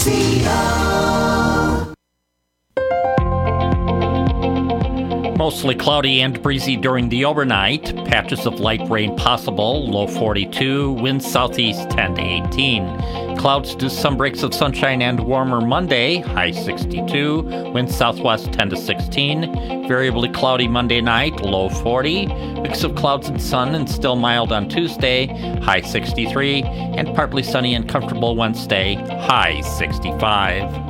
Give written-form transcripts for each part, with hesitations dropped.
Mostly cloudy and breezy during the overnight. Patches of light rain possible, low 42, winds southeast 10 to 18. Clouds to some breaks of sunshine and warmer Monday, high 62, winds southwest 10 to 16. Variably cloudy Monday night, low 40. Mix of clouds and sun and still mild on Tuesday, high 63. And partly sunny and comfortable Wednesday, high 65.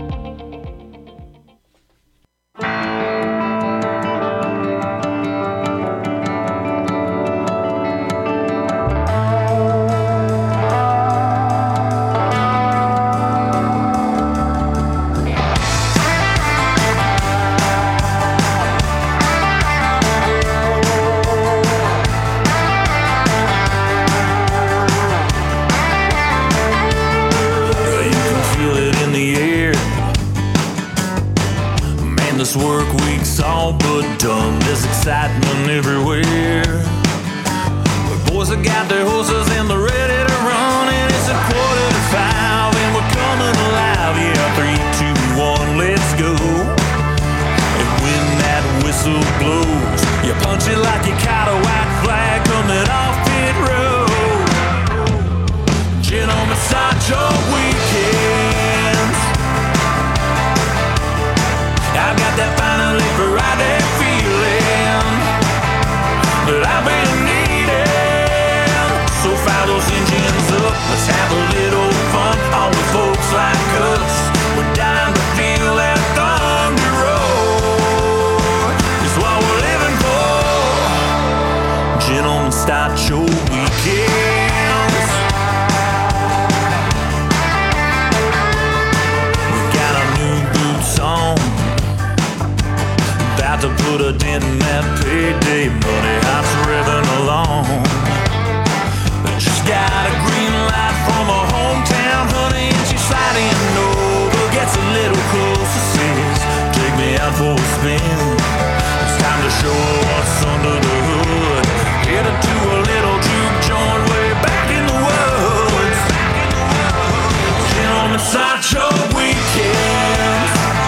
This work week's all but done. There's excitement everywhere. The boys have got their horses and they're ready to run. And it's 4:45 and we're coming alive. Yeah, 3, 2, 1, let's go. And when that whistle blows, you punch it like you caught a white flag coming off pit road. Gentlemen, start your weekends. I've got that finally Friday feeling that I've been needing. So fire those engines up, let's have a little fun. All the folks like us, we're dying to feel that thunder roll. It's what we're living for. Gentlemen, start your weekends. We got our new boots on, to put a dent in that payday money. House revving along. Just got a green light from a hometown honey, and she's sliding over, gets a little closer, says, take me out for a spin. It's time to show her what's under the hood. Headed to a little juke joint way back in the woods. Gentlemen, start your weekend.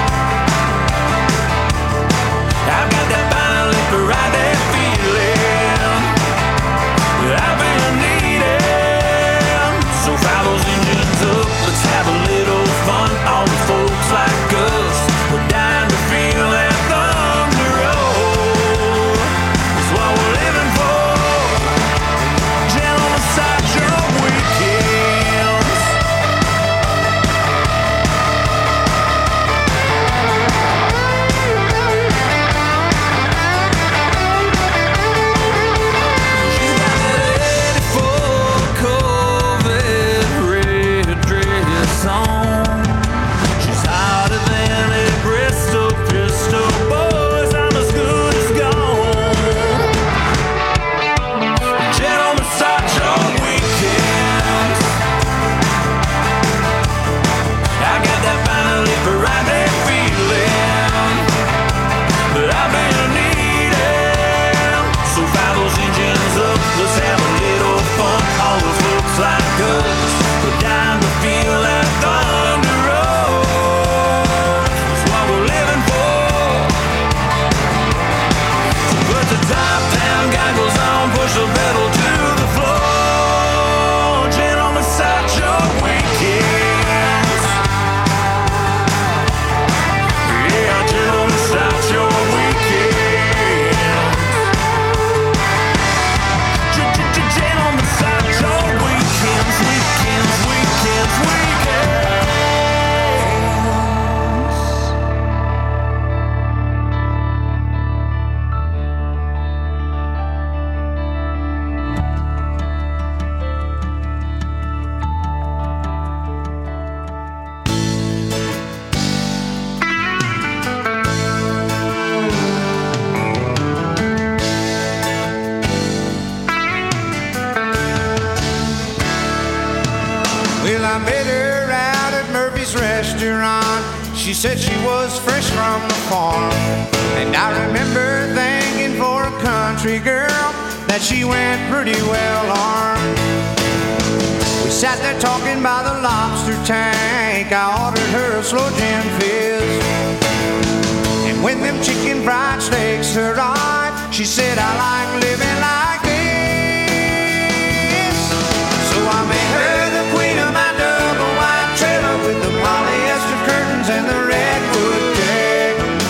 I've got that finally Friday feeling that I've been needing. So fire those engines up, let's have a little fun. All the folks like us, we're dying to feel that thunder roll. That's what we're living for. Gentlemen, start your weekends. She's hotter than a Bristol pistol. Boys, I'm as good as gone. Gentlemen, start your weekends. I got that finally Friday feeling that I've been needing. So fire those engines up, let's have a little fun. All the folks like us, we're dying to feel that thunder roll. That's what we're living for. So put the top down, goggles on, push the pedal to the floor. Gentlemen, start your weekends. Yeah, gentlemen, start your weekends. Gentlemen, start your weekends, weekends, weekends, weekends. Well, I met her out at Murphy's restaurant. She said she was fresh from the farm, and I remember thinking for a country girl that she went pretty well armed. We sat there talking by the lobster tank. I ordered her a slow gin fizz. And when them chicken fried steaks arrived, she said, I like living like this. So I made her the queen of my double wide trailer with the polyester curtains and the redwood deck.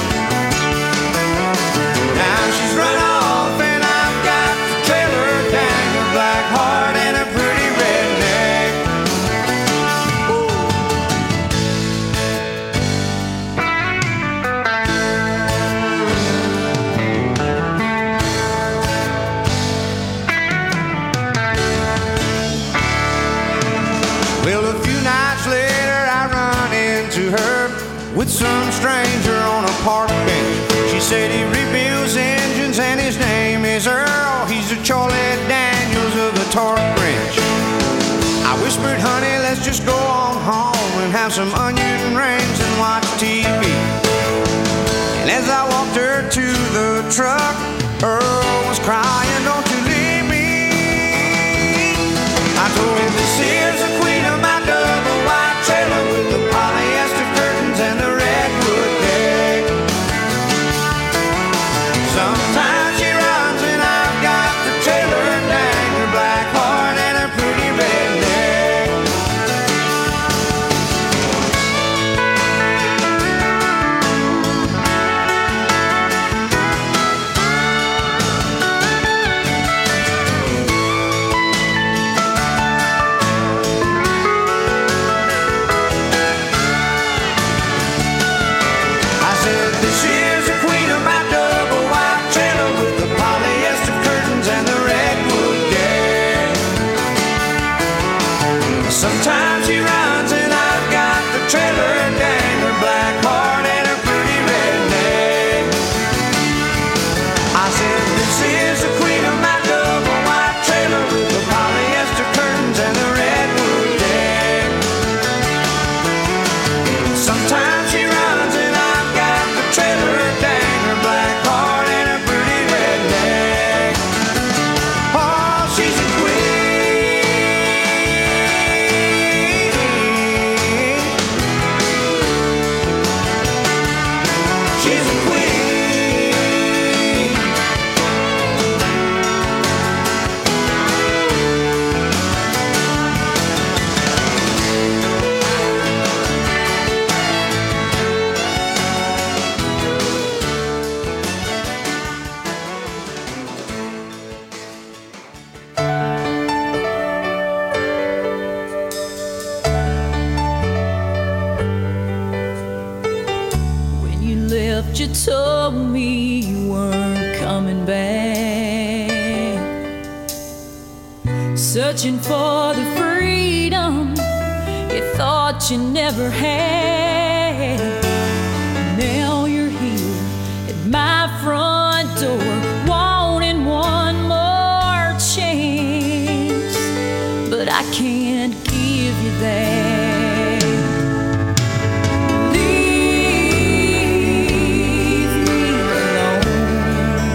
Now she's run off and I've got the trailer dang, her black heart and a pretty redneck. Well, a few nights later I run into her with some stranger on a park bench. She said he rebuilds engines and his name is Earl. He's a Charlie Daniels of a torque wrench. I whispered, honey, let's just go on home and have some onion rings and watch TV. And as I walked her to the truck, Earl was crying, don't you leave me. I told him, this here's the queen of my double wide trailer with the polyester curtains and the redwood deck. Sometimes she runs and I've got the trailer dang, her black heart and a pretty redneck. I said, this is the queen of my double wide trailer with the polyester curtains and the redwood deck. Sometimes she runs and I've got the trailer dang, her black heart and her pretty redneck. I said, this is the queen of my double wide trailer with the polyester curtains and the redwood deck. Sometimes she runs and I've got the trailer dang, her black heart and her pretty redneck. Oh, she's a queen. She's a queen. When you left, you told me you weren't coming back. Searching for the freedom you thought you never had. Now you're here at my front door, wanting one more chance. But I can't give you that. Leave me alone.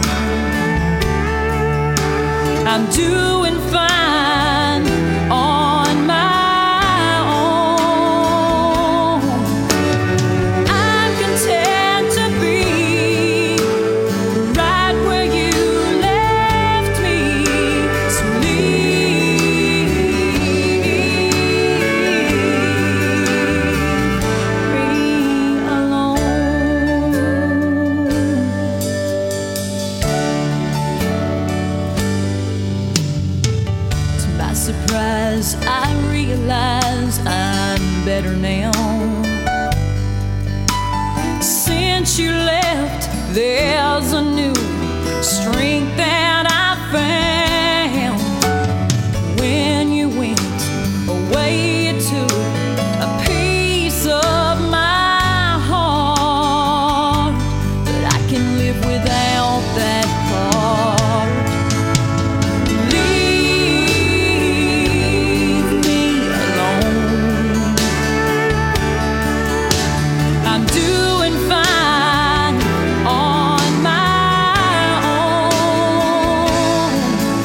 I'm doing fine on my own. I'm content to be right where you left me. So leave me alone. To my surprise, I realize I'm better now. Since you left, there's a new strength that I found. When you went away, you took a piece of my heart, but I can live without that part. Leave me alone. I'm doing fine on my own.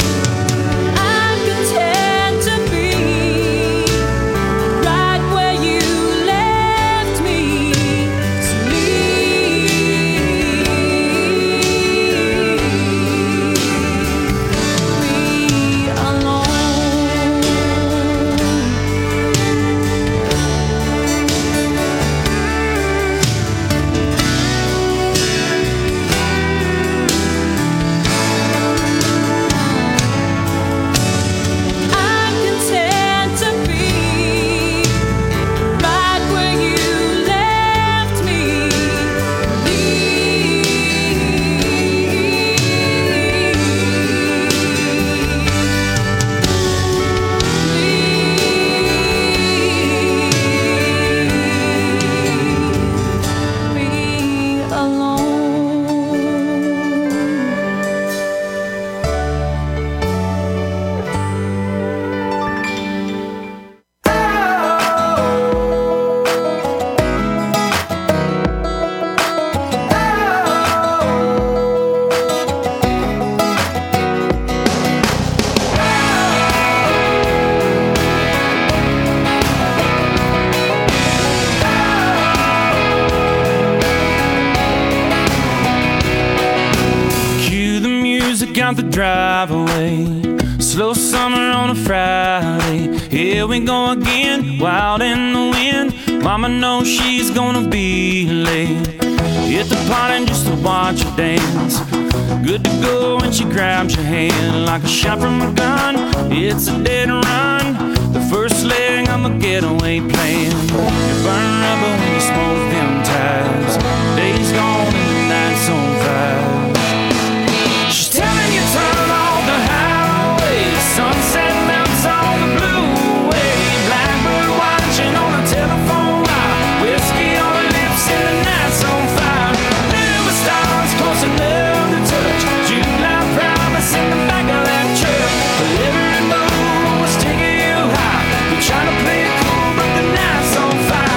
out the driveway. Slow summer on a Friday. Here we go again, wild in the wind. Mama knows she's gonna be late. Hit the party just to watch her dance. Good to go when she grabs your hand like a shot from a gun. It's a dead run, the first leg of a getaway plan. You burn rubber when you smoke them ties. Days gone and the night's on fire. She's telling you turn off the highway. Sunset melts on the blue way. Blackbird watching on the telephone wire. Whiskey on her lips and the night's on fire. Never stars close enough to touch. July promise in the back of that truck. But every move was taking you high. You're trying to play it cool, but the night's on fire.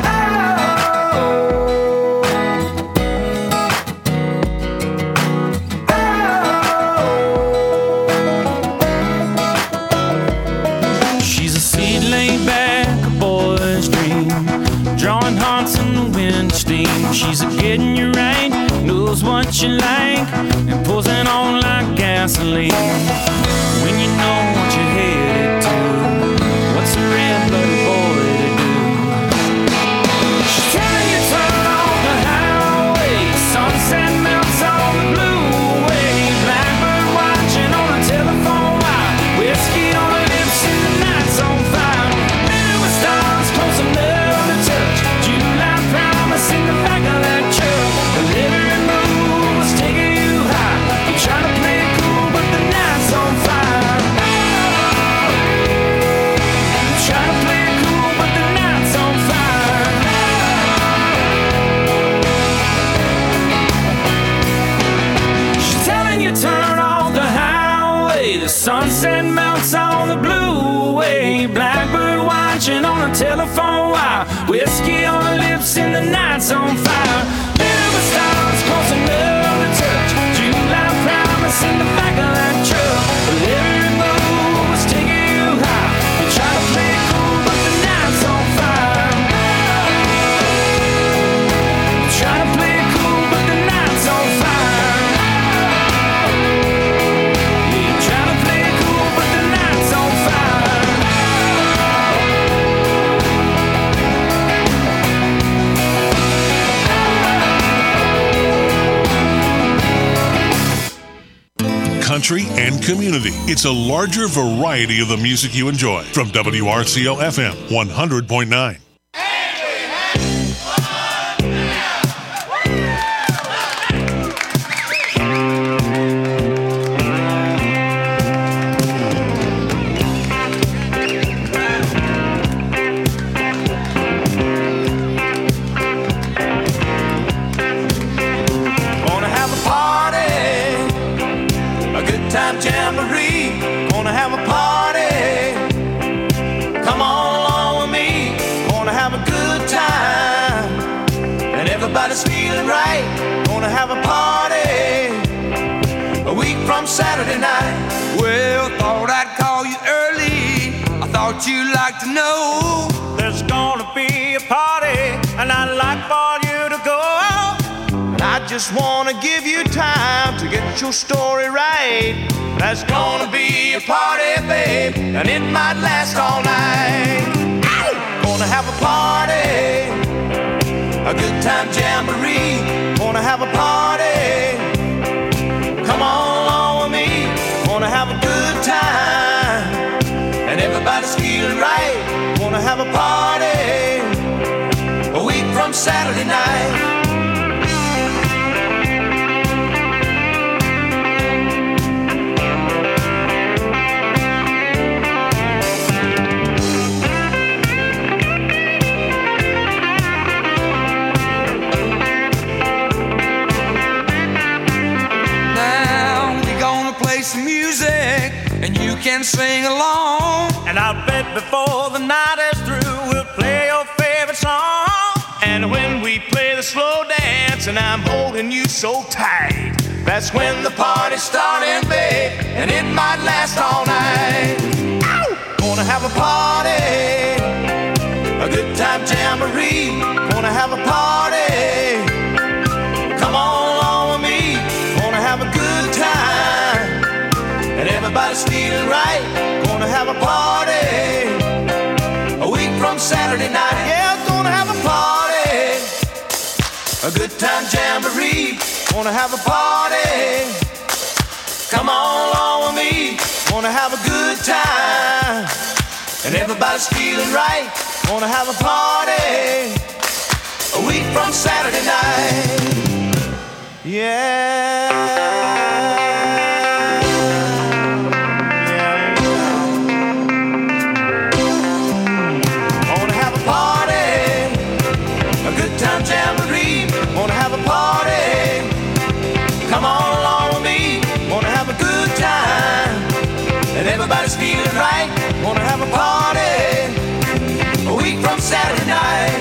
She's a seed laid back, a boy's dream. Drawing hearts in the wind steam. She's a getting you right, knows what you like, and pulls it on like gasoline. When you know what you're headed to, what's a red-blooded boy to do? She's telling you turn off the highway. Sunset melts on the blue way. Blackbird watching on the telephone wire. Whiskey on her lips and the night's on fire. Never stars close enough to touch. July promise in the back of that truck. The every move was taking you high. You're trying to play it cool, but the night's on fire. You're trying to play it cool, but the night's on fire. She's telling you turn off the highway. The sunset melts on the blue way. Blackbird watching on the telephone wire. Whiskey on her lips and the night's on fire. Never stars close enough to touch. July promise in the back of that truck. But every move was taking you high. You try to play it cool, but the night's on fire. You try to play it cool, but the night's on fire. Yeah, you try to play it cool, but the night's on fire. Country and community. It's a larger variety of the music you enjoy. From WRCO FM 100.9. Gonna have a party, a good time jamboree. Gonna have a party, come on along with me. Gonna have a good time, and everybody's feeling right. Gonna have a party, a week from Saturday night. Well, thought I'd call you early. I thought you'd like to know there's gonna be a party, and I'd like for you to go. And I just wanna give you time to get your story right. There's gonna be a party, babe, and it might last all night. Gonna have a party, a good time jamboree. Gonna have a party, come on along with me. Gonna have a good time, and everybody's feeling right. Gonna have a party, a week from Saturday night. Some music and you can sing along. And I'll bet before the night is through, we'll play your favorite song. And when we play the slow dance and I'm holding you so tight, that's when the party's starting, babe, and it might last all night. Ow! Gonna have a party, a good time jamboree. Gonna have a party, come on along with me. Gonna have a good time, everybody's feeling right. Gonna have a party a week from Saturday night. Yeah, gonna have a party, a good time jamboree. Gonna have a party, come on along with me. Gonna have a good time, and everybody's feeling right. Gonna have a party a week from Saturday night. Yeah. Gonna have a party, a good time jamboree. Gonna have a party, come on along with me. Gonna have a good time, and everybody's feeling right. Gonna have a party a week from Saturday night.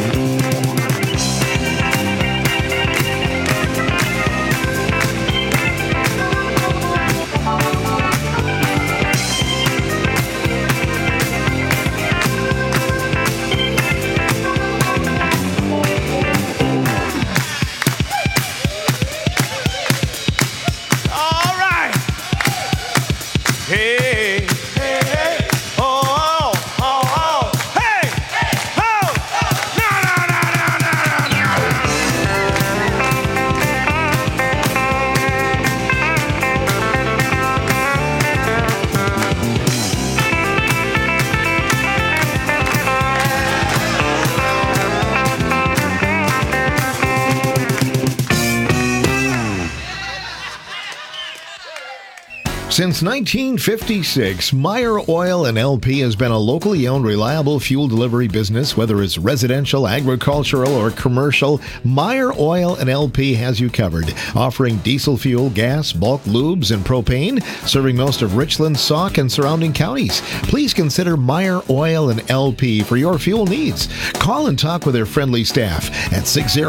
Since 1956, Meyer Oil and LP has been a locally owned, reliable fuel delivery business. Whether it's residential, agricultural, or commercial, Meyer Oil and LP has you covered. Offering diesel fuel, gas, bulk lubes, and propane, serving most of Richland, Sauk, and surrounding counties. Please consider Meyer Oil and LP for your fuel needs. Call and talk with their friendly staff at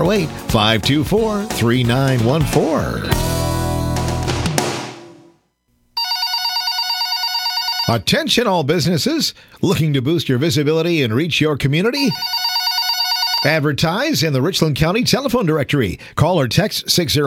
608-524-3914. Attention all businesses looking to boost your visibility and reach your community. Advertise in the Richland County telephone directory. Call or text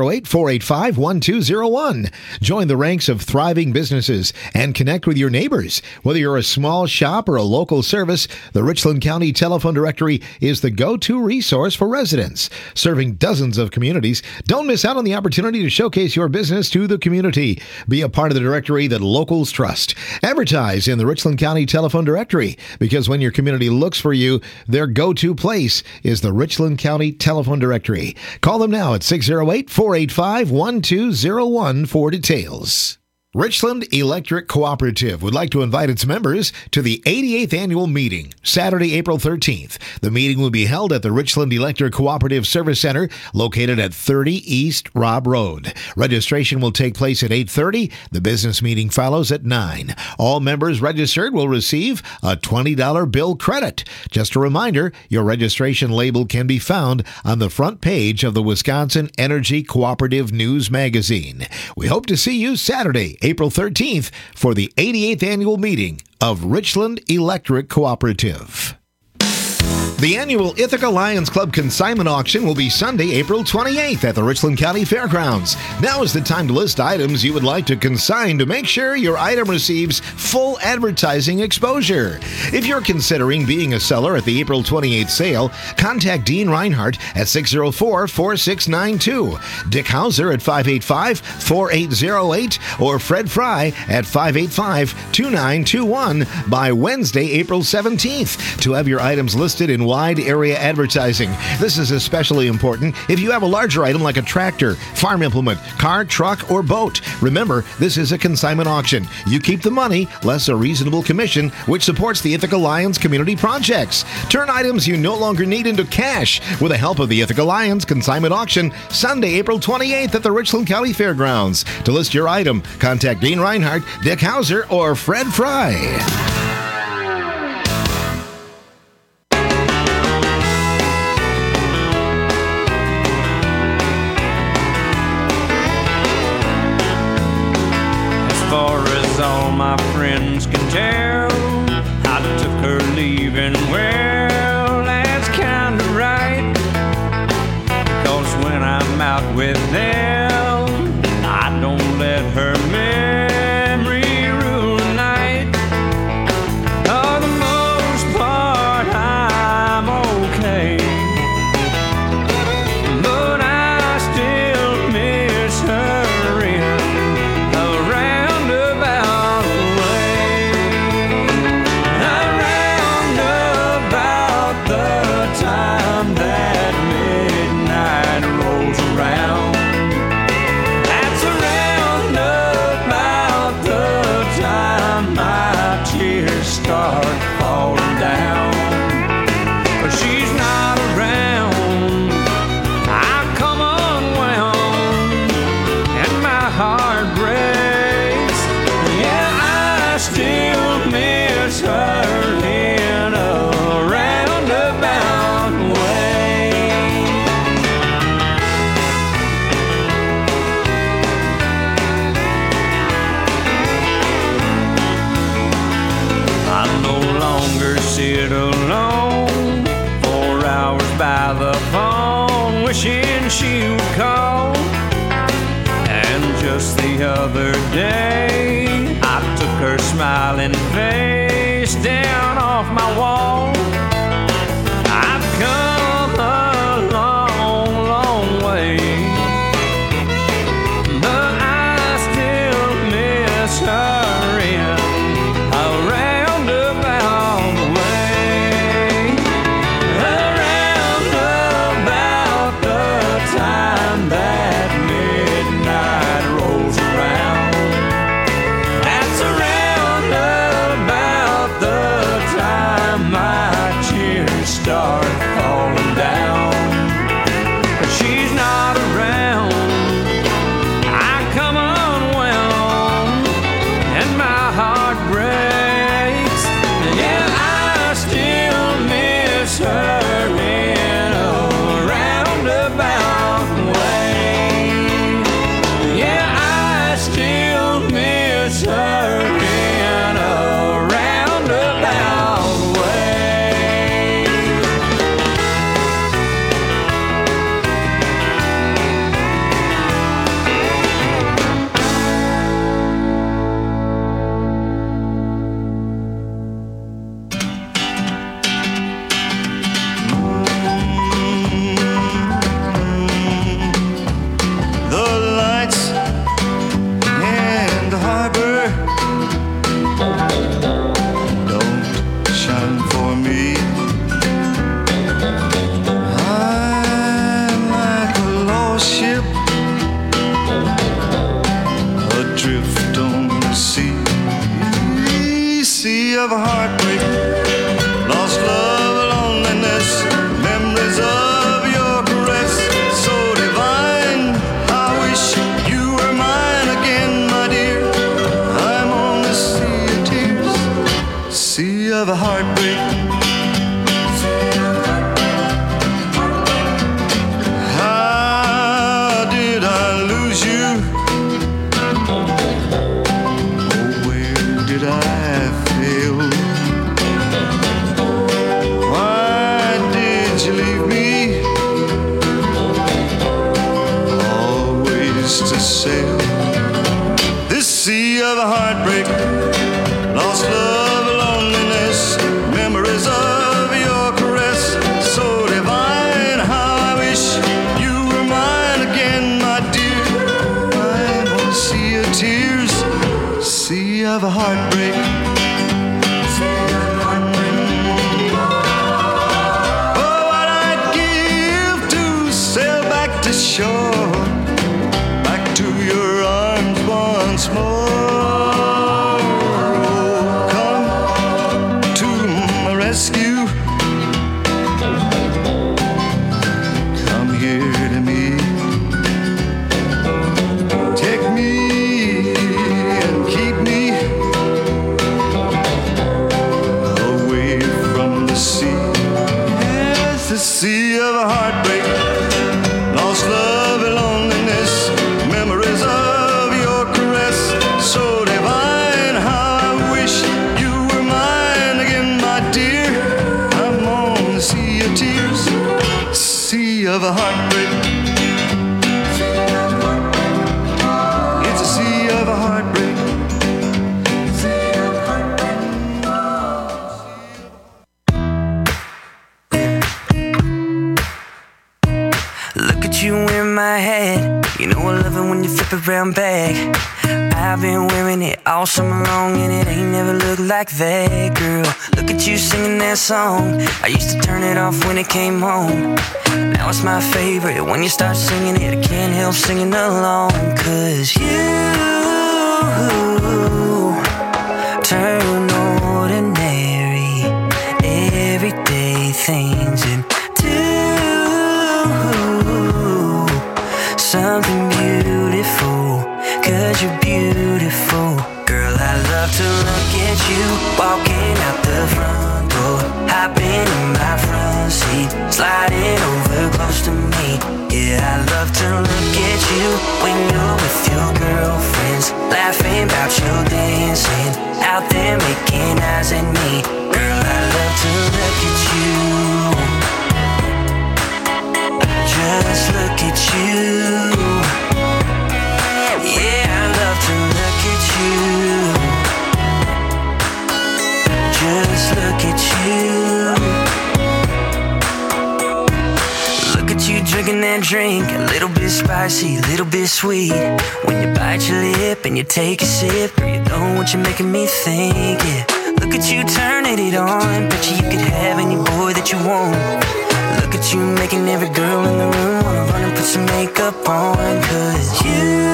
608-485-1201. Join the ranks of thriving businesses and connect with your neighbors. Whether you're a small shop or a local service, the Richland County telephone directory is the go-to resource for residents. Serving dozens of communities, don't miss out on the opportunity to showcase your business to the community. Be a part of the directory that locals trust. Advertise in the Richland County telephone directory, because when your community looks for you, their go-to place is the Richland County telephone directory. Call them now at 608-485-1201 for details. Richland Electric Cooperative would like to invite its members to the 88th annual meeting, Saturday, April 13th. The meeting will be held at the Richland Electric Cooperative Service Center, located at 30 East Robb Road. Registration will take place at 8:30. The business meeting follows at 9. All members registered will receive a $20 bill credit. Just a reminder, your registration label can be found on the front page of the Wisconsin Energy Cooperative News magazine. We hope to see you Saturday, April 13th, for the 88th annual meeting of Richland Electric Cooperative. The annual Ithaca Lions Club consignment auction will be Sunday, April 28th at the Richland County Fairgrounds. Now is the time to list items you would like to consign to make sure your item receives full advertising exposure. If you're considering being a seller at the April 28th sale, contact Dean Reinhardt at 604-4692, Dick Hauser at 585-4808, or Fred Fry at 585-2921 by Wednesday, April 17th to have your items listed in wide area advertising. This is especially important if you have a larger item like a tractor, farm implement, car, truck, or boat. Remember, this is a consignment auction. You keep the money, less a reasonable commission, which supports the Ithaca Lions community projects. Turn items you no longer need into cash with the help of the Ithaca Lions consignment auction, Sunday, April 28th at the Richland County Fairgrounds. To list your item, contact Dean Reinhardt, Dick Hauser, or Fred Fry. All my friends can tell I took her leaving, well, that's kinda right, 'cause when I'm out with them, I don't let her memory start falling down. But she's not around, I come unwound, and my heart breaks. Yeah, I still miss her in a roundabout way. I no longer sit alone 4 hours by the phone, wishing she would call. And just the other day, I took her smiling face down off my wall. I've come a long, long way, but I still miss her in a roundabout way. Around about the time that midnight rolls around, that's around about the time my tears start falling down. But she's not around, I come unwound, and my heart breaks. Yeah, I still miss her in a roundabout way. Yeah, I still miss her in a roundabout way. The lights in the harbor don't shine for me. I'm like a lost ship adrift on the sea. Sea of heartbreak, lost love, loneliness, memories of your caress, so divine. I wish you were mine again, my dear. I'm on the sea of tears, sea of heartbreak. How did I lose you? Oh, where did I fail? Why did you leave me? Always to sail this sea of heartbreak, lost love, loneliness, memories of your caress, so divine. How I wish you were mine again, my dear. I'm on a sea of tears, sea of heartbreak. Oh, what I'd give to sail back to shore, back to your arms once more. Oh, come to my rescue, come here to me, take me and keep me away from the sea. Yes, the sea of heartbreak, lost love and loneliness, memories of your caress, so divine. How I wish you were mine again, my dear. I'm on the sea of tears, sea of heartbreak. It's a sea of heartbreak. Look at you in my head, you know I love it when you flip it round back. I've been wearing it all summer long and it ain't never looked like that, girl. Look at you singing that song, I used to turn it off when it came home. Now it's my favorite, when you start singing it I can't help singing along. Cause you turn ordinary love to look at you walking out the front door, hopping in my front seat, sliding over close to me. Yeah, I love to look at you when you're with your girlfriends, laughing about your dancing, out there making eyes at me. Girl, I love to look at you. Just look at you. Yeah, I love to look at you. Just look at you. Look at you drinking that drink, a little bit spicy, a little bit sweet. When you bite your lip and you take a sip, girl, you know what you're making me think, yeah. Look at you turning it on, bet you could have any boy that you want. Look at you making every girl in the room wanna run and put some makeup on. Cause you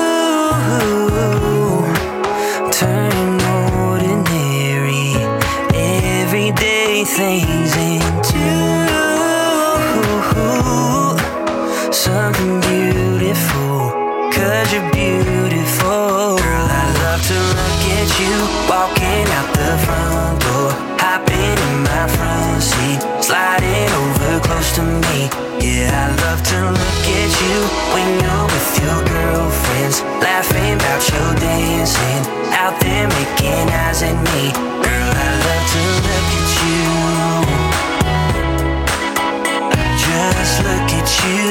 turn ordinary everyday things into something beautiful. Cause you're beautiful. Girl, I love to look at you walking out the front door, hopping in my front seat, sliding over close to me. Yeah, I love to look at you when you're with your girlfriends, laughing about your dancing, out there making eyes at me. Girl, I love to look at you. Just look at you.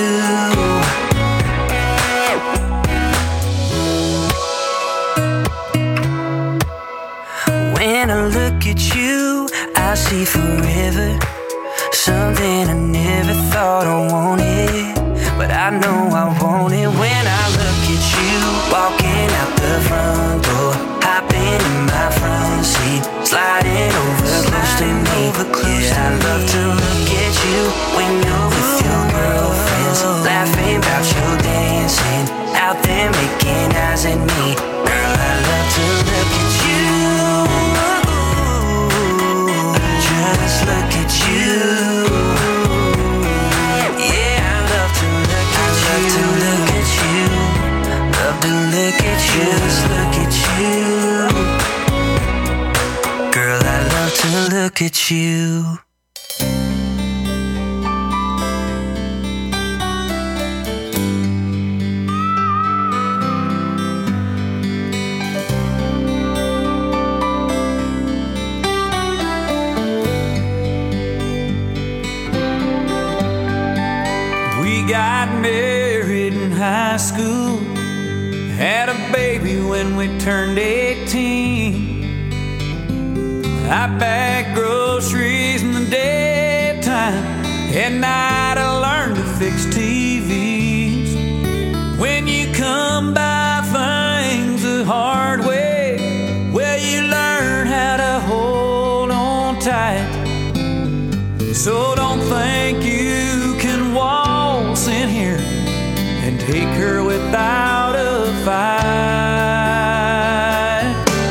When I look at you, I see forever, something I never thought I wanted, but I know I want it. When I look at you, walking out the front door, hopping in my front seat, sliding over close to me. Yeah, I love to look at you when you're with your girlfriends, laughing about your dancing, out there making eyes at me. Girl, I love to look at you. Just look at you. Yeah, I love to look at you. Love to look at you. Love to look at you. Just look at you. Girl, I love to look at you. Got married in high school, had a baby when we turned 18. I packed groceries in the daytime, at night I learned to fix TVs. When you come by things the hard way, well, you learn how to hold on tight. So don't think you can waltz in here and take her without a fight.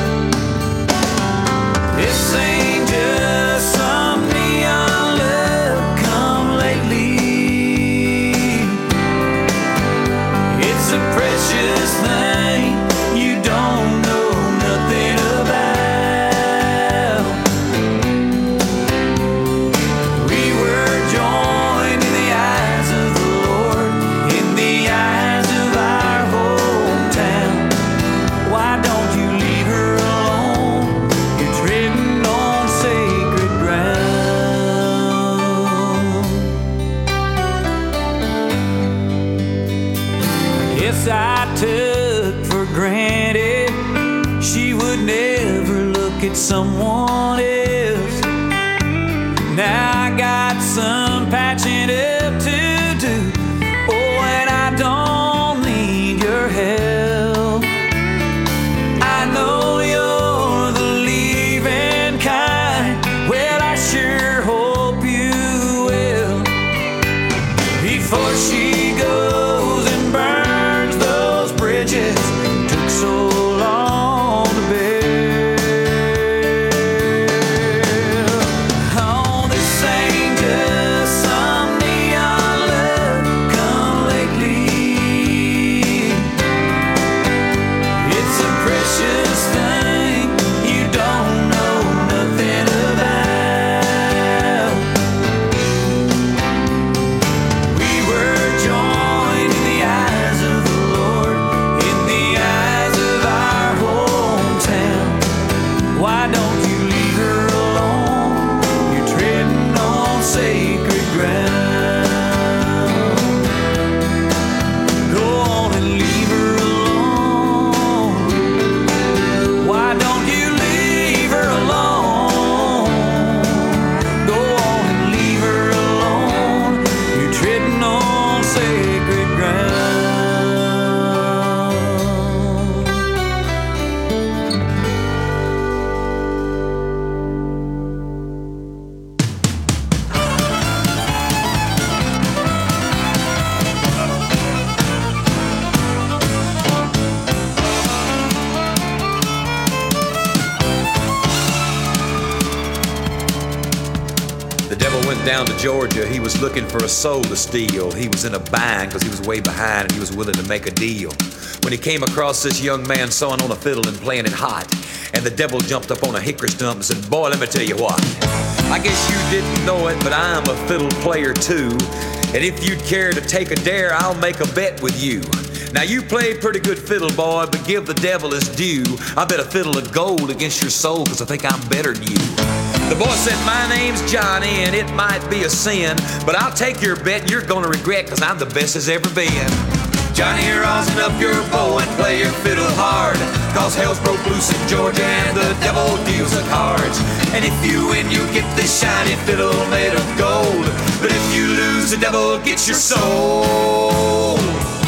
This ain't just some neon love come lately. It's a precious thing you don't know nothing about. We were joined in the eyes of the Lord, in the eyes of our hometown. Why don't you leave her alone? You're treading on sacred ground. Yes, I took for granted she would never look at someone else. Now I got some patching up to do. Oh, and I don't need your help. I know you're the leaving kind. Well, I sure hope you will. Before she goes and burns those bridges took so long to build. Oh, this ain't just some neon Why don't you leave her alone? You're treading on sacred ground. Go on and leave her alone. Why don't you leave her alone? Go on and leave her alone. You're treading on sacred ground. The devil went down to Georgia. He was looking for a soul to steal. He was in a bind because he was way behind and he was willing to make a deal. When he came across this young man sawing on a fiddle and playing it hot, and the devil jumped up on a hickory stump and said, boy, let me tell you what. I guess you didn't know it, but I'm a fiddle player too. And if you'd care to take a dare, I'll make a bet with you. Now you played pretty good fiddle, boy, but give the devil his due. I bet a fiddle of gold against your soul, cause I think I'm better than you. The boy said, my name's Johnny, and it might be a sin, but I'll take your bet and you're gonna regret, cause I'm the best there's ever been. Johnny, rosin up your bow and play your fiddle hard, cause hell's broke loose in Georgia and the devil deals the cards. And if you win, you get this shiny fiddle made of gold, but if you lose, the devil gets your soul.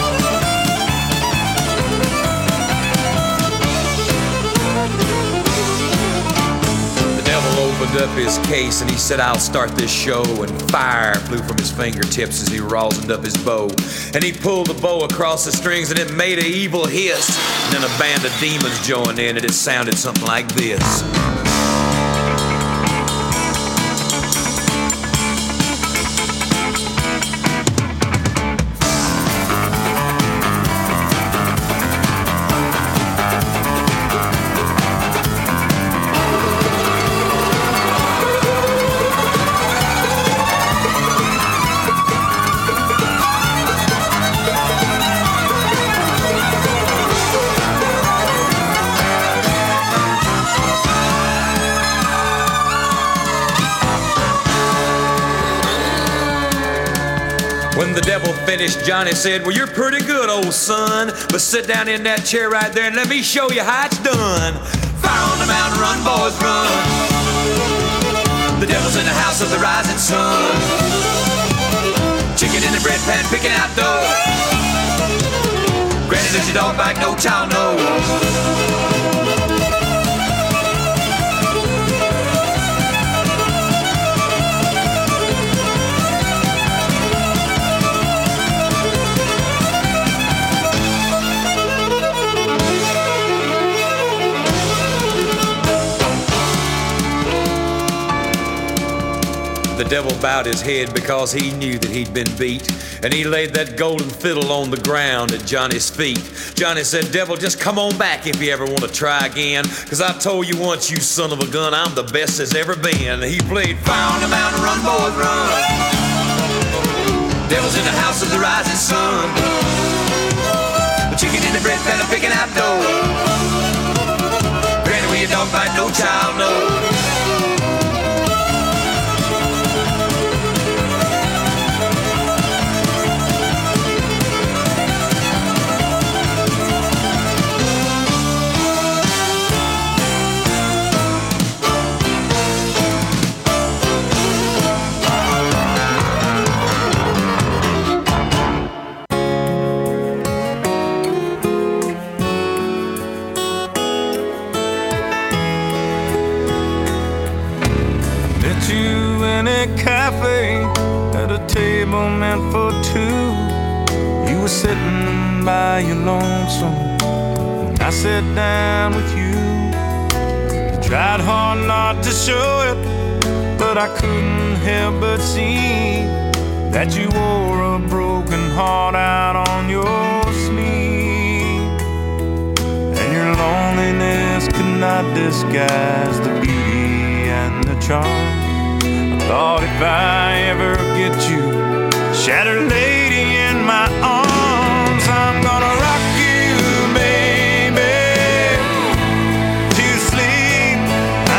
Opened up his case and he said, I'll start this show, and fire flew from his fingertips as he rosined up his bow, and he pulled the bow across the strings and it made an evil hiss, and then a band of demons joined in and it sounded something like this. When the devil finished, Johnny said, well, you're pretty good, old son, but sit down in that chair right there and let me show you how it's done. Fire on the mountain, run, boys, run. The devil's in the house of the rising sun. Chicken in the bread pan, picking out dough. Granny, does your dog bite? No child knows. The devil bowed his head because he knew that he'd been beat, and he laid that golden fiddle on the ground at Johnny's feet. Johnny said, devil, just come on back if you ever want to try again, cause I told you once, you son of a gun, I'm the best there's ever been. He played Fire on the Mountain, Run, Boys, Run. Devil's in the house of the rising sun. The chicken in the bread pan, picking out dough. Granny, where your dog bite, no child knows. Cafe at a table meant for two. You were sitting by your lonesome, and I sat down with you. You tried hard not to show it, but I couldn't help but see that you wore a broken heart out on your sleeve, and your loneliness could not disguise the beauty and the charm. Thought if I ever get you, shattered lady, in my arms, I'm gonna rock you, baby, to sleep.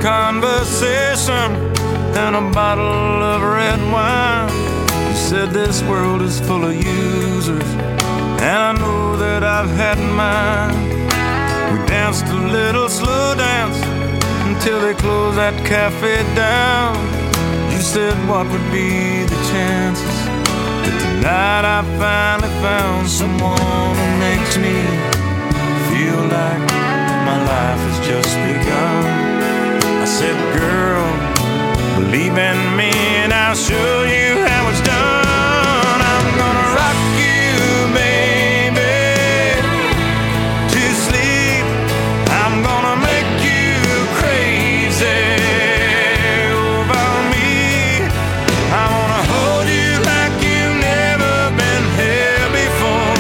conversation and a bottle of red wine. You said this world is full of users, and I know that I've had mine. We danced a little slow dance until they closed that cafe down. You said what would be the chances that tonight I finally found someone who makes me feel like my life has just begun. I said, girl, believe in me and I'll show you how it's done. I'm gonna rock you, baby, to sleep. I'm gonna make you crazy over me. I wanna hold you like you've never been here before,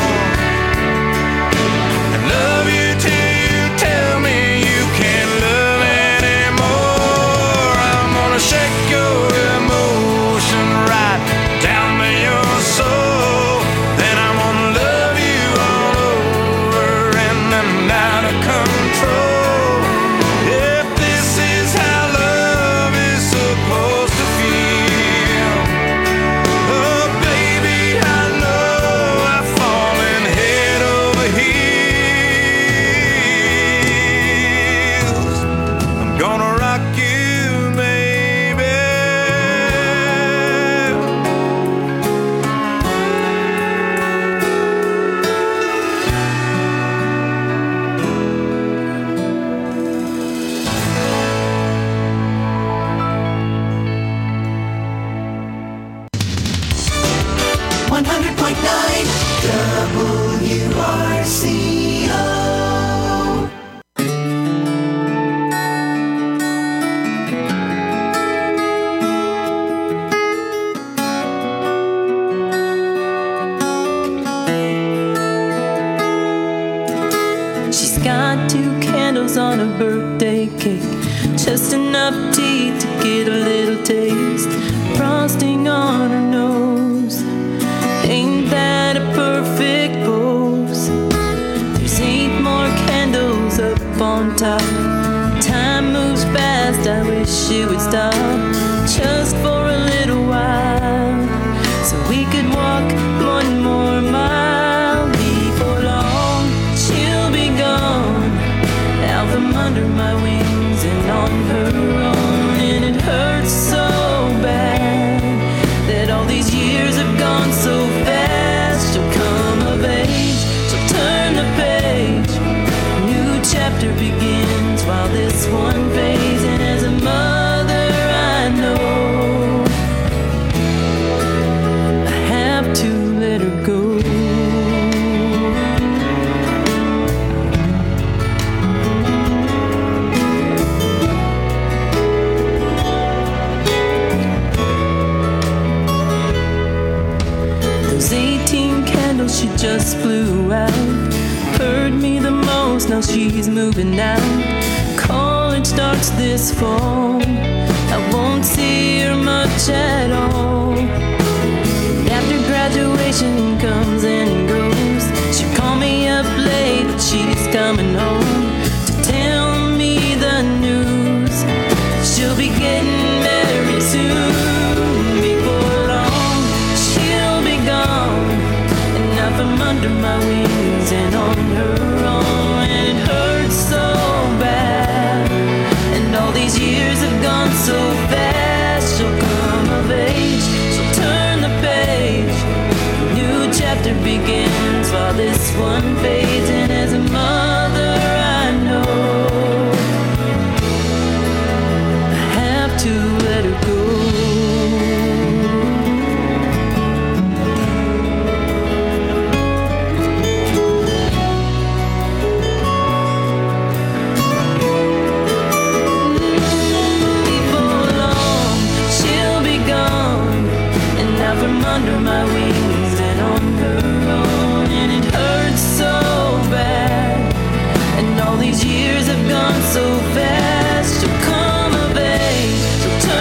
and love you till you tell me you can't love anymore. I'm gonna shake your emotion right down to your soul. Then I'm gonna love you all over and I'm out of control. If this is how love is supposed to feel, oh baby, I know I've fallen head over heels. I'm gonna rock you, baby. WRCO. She's got 2 candles on a birthday cake, just enough tea to get a little taste. Frosting on her nose, ain't that a perfect pose? There's 8 more candles up on top. Time moves fast, I wish it would stop, just for a little while, so we could walk 1 more mile. Before long, she'll be gone, out from under my wings and on her own. And it hurts so bad that all these years have gone so fast. She'll come of age, she'll turn the page, new chapter begins while this one fades. And as a mother I know I have to let her go. Those 18 candles she just blew out hurt me the most, now she's moving out. College starts this fall, I won't see her much at all. After graduation comes and goes, she'll call me up late, but she's coming home to tell me the news. She'll be getting married soon. Before long, she'll be gone, and out from under my wings and on her own. And it hurts so bad, and all these years have gone so fast. She'll come of age, she'll turn the page, new chapter begins while this one fades. And as a mother I know I have to let her go. Before long, she'll be gone, and out from under my wings and on her own. And it hurts so bad, and all these years have gone so fast. She'll come of age, she'll turn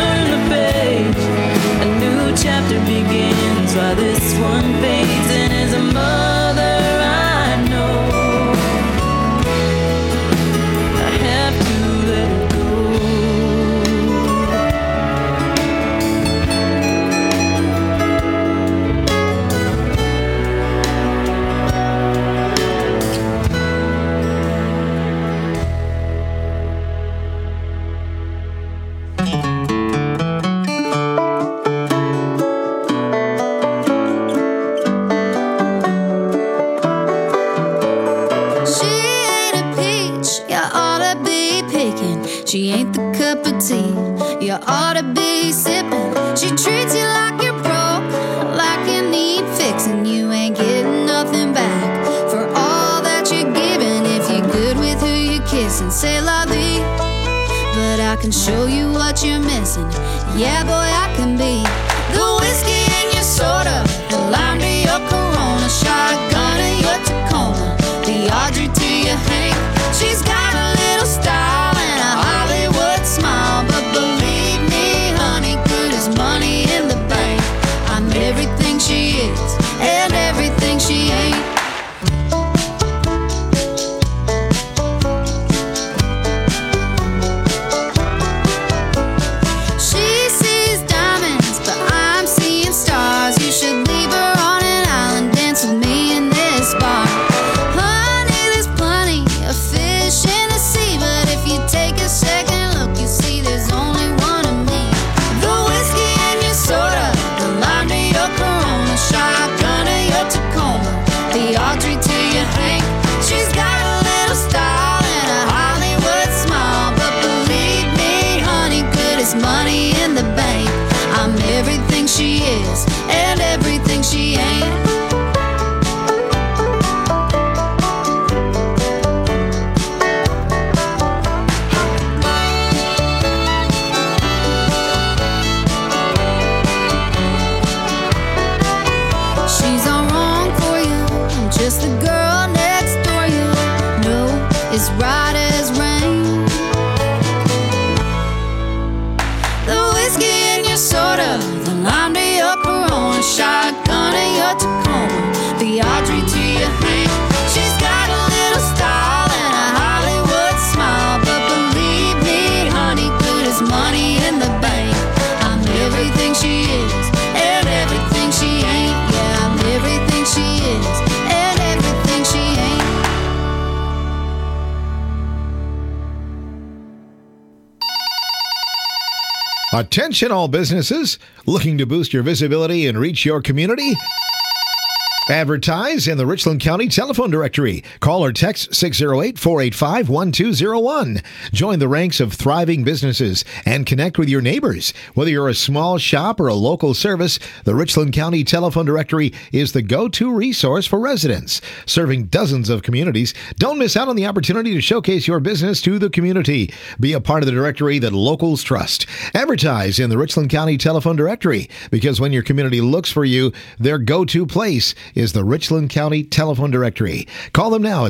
cup of tea. You ought to be sipping. She treats you like you're broke, like you need fixing. You ain't getting nothing back for all that you're giving. If you're good with who you're kissing, say la vie. But I can show you what you're missing. Yeah, boy, I can be the whiskey in your soda, the lime to your Corona, shotgun to your Tacoma, the Audrey to your Hank. She's got a little style and a Hollywood smile, but believe me, honey, good as money in the bank. I'm everything she is and everything she ain't. She is and everything she ain't. She's all wrong for you. I'm just the girl next door. You know it's right as rain. The whiskey in your soda, lime to your Corona, shotgun to your Tacoma, the Audrey to your Hank. She's got a little style and a Hollywood smile, but believe me, honey, good as money in the bank. I'm everything she is and everything she ain't. Yeah, I'm everything she is and everything she ain't. Attention all businesses looking to boost your visibility and reach your community. Advertise in the Richland County Telephone Directory. Call or text 608-485-1201. Join the ranks of thriving businesses and connect with your neighbors. Whether you're a small shop or a local service, the Richland County Telephone Directory is the go-to resource for residents. Serving dozens of communities, don't miss out on the opportunity to showcase your business to the community. Be a part of the directory that locals trust. Advertise in the Richland County Telephone Directory, because when your community looks for you, their go-to place is the Richland County Telephone Directory. Call them now at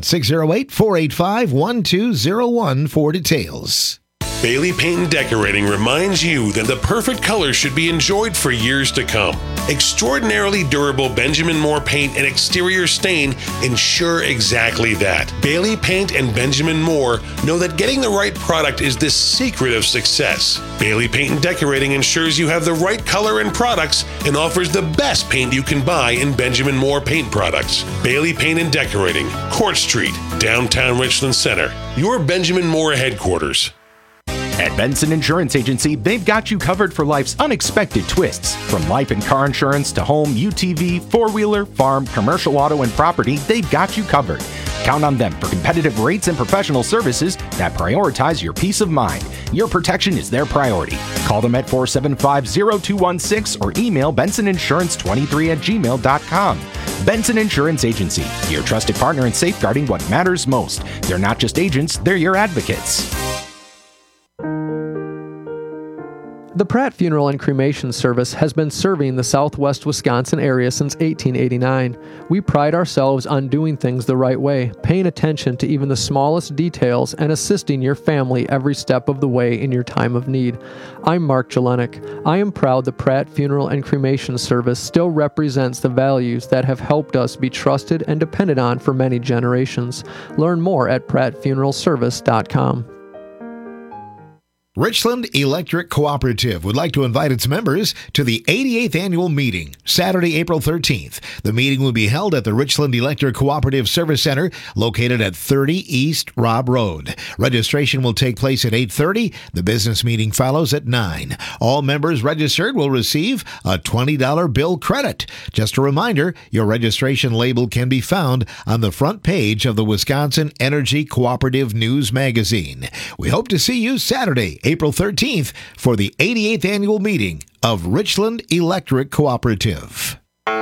608-485-1201 for details. Bailey Paint and Decorating reminds you that the perfect color should be enjoyed for years to come. Extraordinarily durable Benjamin Moore paint and exterior stain ensure exactly that. Bailey Paint and Benjamin Moore know that getting the right product is the secret of success. Bailey Paint and Decorating ensures you have the right color and products and offers the best paint you can buy in Benjamin Moore paint products. Bailey Paint and Decorating, Court Street, downtown Richland Center. Your Benjamin Moore headquarters. At Benson Insurance Agency, they've got you covered for life's unexpected twists. From life and car insurance to home, UTV, four-wheeler, farm, commercial auto, and property, they've got you covered. Count on them for competitive rates and professional services that prioritize your peace of mind. Your protection is their priority. Call them at 475-0216 or email bensoninsurance23@gmail.com. Benson Insurance Agency, your trusted partner in safeguarding what matters most. They're not just agents, they're your advocates. The Pratt Funeral and Cremation Service has been serving the southwest Wisconsin area since 1889. We pride ourselves on doing things the right way, paying attention to even the smallest details, and assisting your family every step of the way in your time of need. I'm Mark Jelenik. I am proud the Pratt Funeral and Cremation Service still represents the values that have helped us be trusted and depended on for many generations. Learn more at prattfuneralservice.com. Richland Electric Cooperative would like to invite its members to the 88th annual meeting, Saturday, April 13th. The meeting will be held at the Richland Electric Cooperative Service Center, located at 30 East Robb Road. Registration will take place at 8:30. The business meeting follows at 9. All members registered will receive a $20 bill credit. Just a reminder, your registration label can be found on the front page of the Wisconsin Energy Cooperative News magazine. We hope to see you Saturday, April 13th for the 88th annual meeting of Richland Electric Cooperative.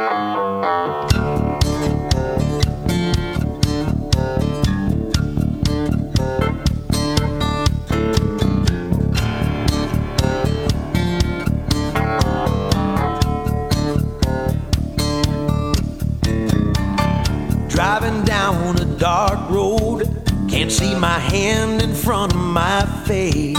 Driving down a dark road, can't see my hand in front of my face.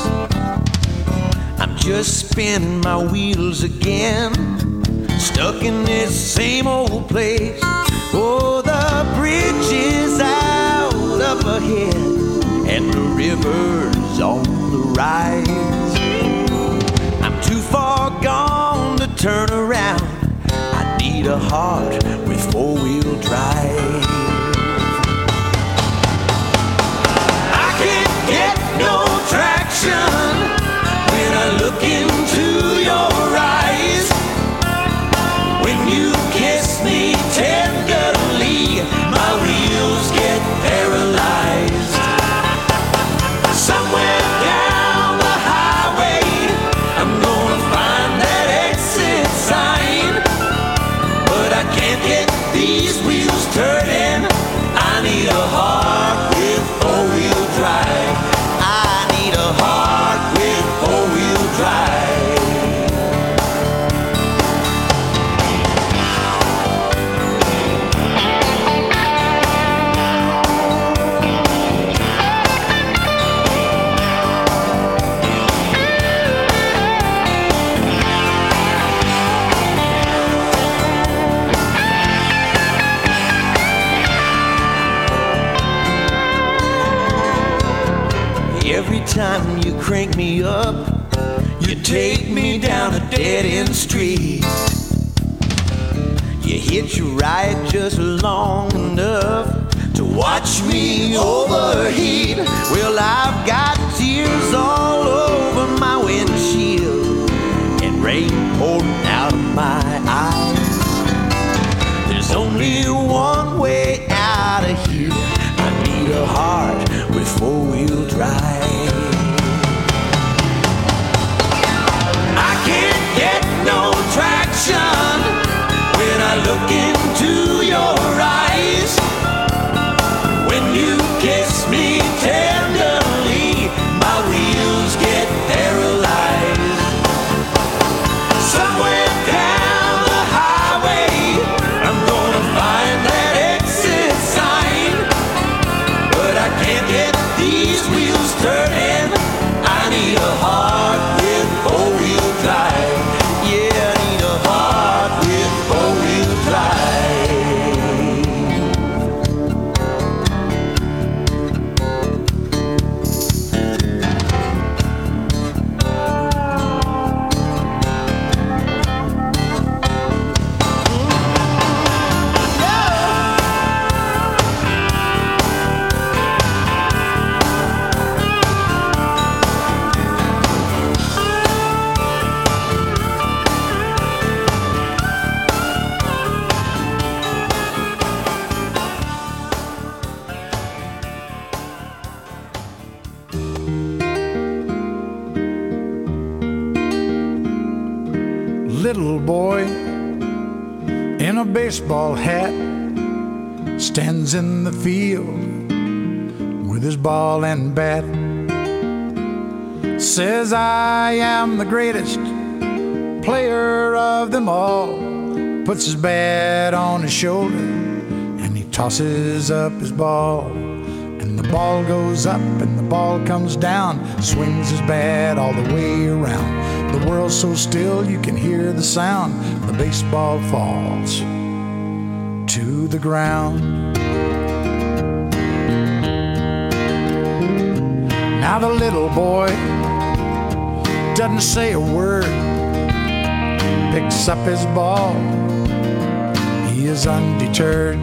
I'm just spinning my wheels again, stuck in this same old place. Oh, the bridge is out up ahead, and the river's on the rise. I'm too far gone to turn around. I need a heart with four-wheel drive. I can't get no traction when I look into your eyes. When you kiss me tenderly, my wheels get paralyzed. Somewhere down the highway, I'm gonna find that exit sign. But I can't get these wheels turning. I need a heart with four-wheel drive. I need a heart with four-wheel drive. Every time you crank me up, you take me down a dead-end street. You hitch a ride just long enough to watch me overheat. Well, I've got tears all over my windshield and rain pouring out of my eyes. There's only one way out of here. I need a heart with four-wheel drive. I can't get no traction when I look into your eyes. When you kiss me tenderly, my wheels get paralyzed. Somewhere down the highway, I'm gonna find that exit sign. But I can't get these wheels turning. I need a heart with four-wheel drive. Yeah, I need a heart with four-wheel drive. Little boy in a baseball hat stands in the field with his ball and bat. Says, I am the greatest player of them all. Puts his bat on his shoulder and he tosses up his ball. And the ball goes up and the ball comes down, swings his bat all the way around. The world's so still you can hear the sound. The baseball falls to the ground. Now the little boy doesn't say a word, picks up his ball, he is undeterred.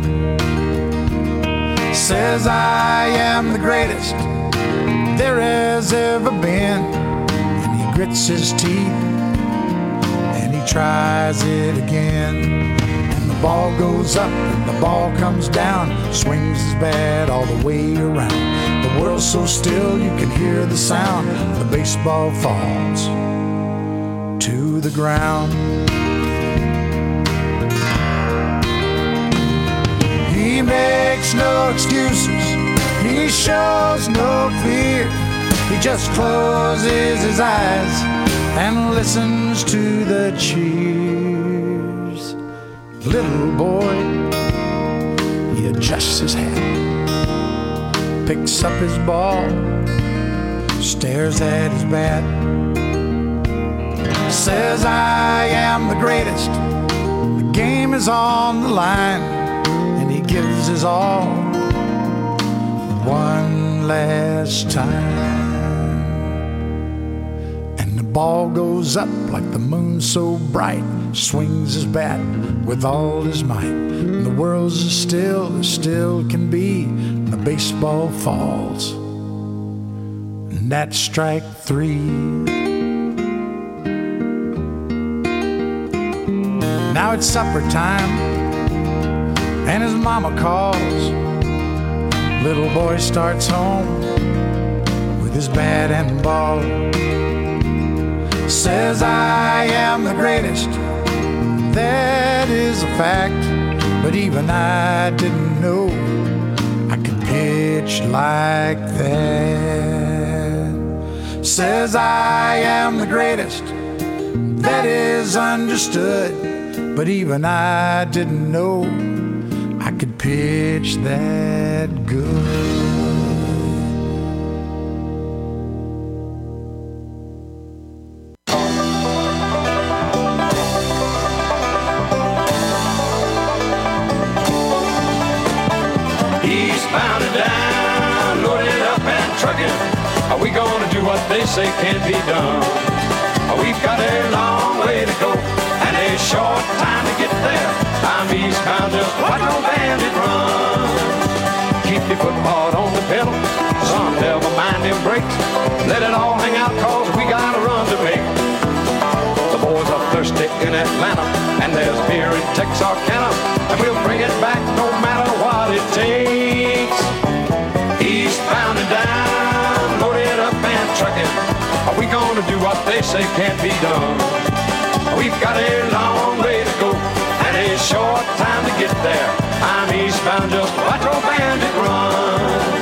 Says, I am the greatest there has ever been. Grits his teeth and he tries it again. And the ball goes up and the ball comes down, swings his bat all the way around. The world's so still you can hear the sound. The baseball falls to the ground. He makes no excuses, he shows no fear. He just closes his eyes and listens to the cheers. Little boy, he adjusts his hat, picks up his ball, stares at his bat, says, I am the greatest, the game is on the line, and he gives his all one last time. And the ball goes up like the moon so bright, swings his bat with all his might, and the world's as still can be, and the baseball falls, and that's strike three. Now it's supper time, and his mama calls. Little boy starts home with his bat and ball, says, I am the greatest, that is a fact, but even I didn't know I could pitch like that. Says, I am the greatest, that is understood, but even I didn't know I could pitch that good. Eastbound and down, loaded up and trucking. Are we gonna do what they say can't be done? We've got a long way to go and a short time to get there. I'm eastbound, just watch old bandit run. Keep your foot hard on the pedal, son, never mind them brakes. Let it all hang out, cause we got a run to make. The boys are thirsty in Atlanta, and there's beer in Texarkana, and we'll bring it back no matter what it takes. Eastbound and down, loaded up and trucking. Are we gonna do what they say can't be done? We've got a long way to go and a short time to get there. I'm eastbound, just watch old bandit run.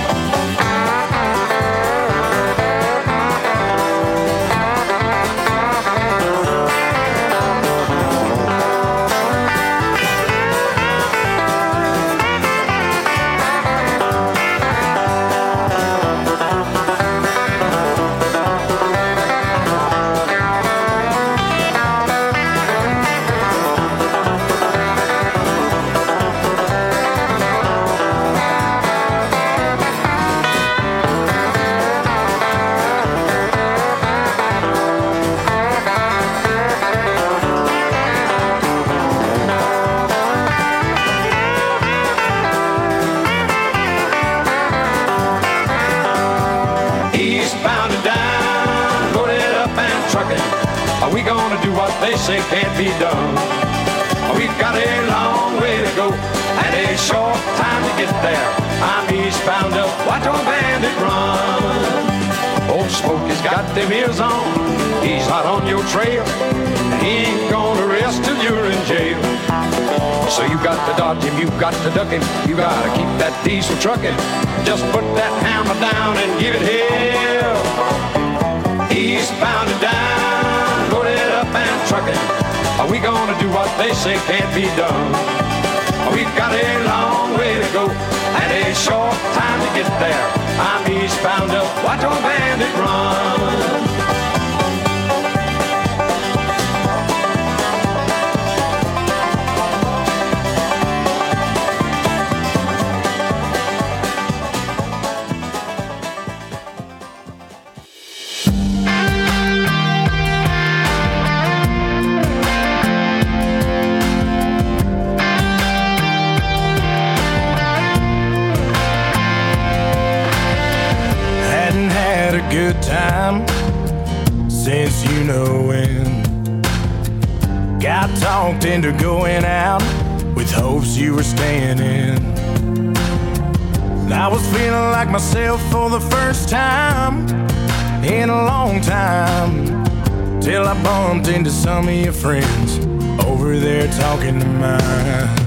They say can't be done. We've got a long way to go and a short time to get there. I'm eastbound, up watch old bandit run. Old Smokey's got them ears on, he's hot on your trail, and he ain't gonna rest till you're in jail. So you got to dodge him, you got to duck him, you gotta keep that diesel trucking. Just put that hammer down and give it hell. Eastbound and down, loaded up and trucking. Are we gonna do what they say can't be done? We've got a long way to go and a short time to get there. I'm eastbound, up watch old bandit run. Good time since you know when. Got talked into going out with hopes you were staying in. I was feeling like myself for the first time in a long time, till I bumped into some of your friends over there talking to mine.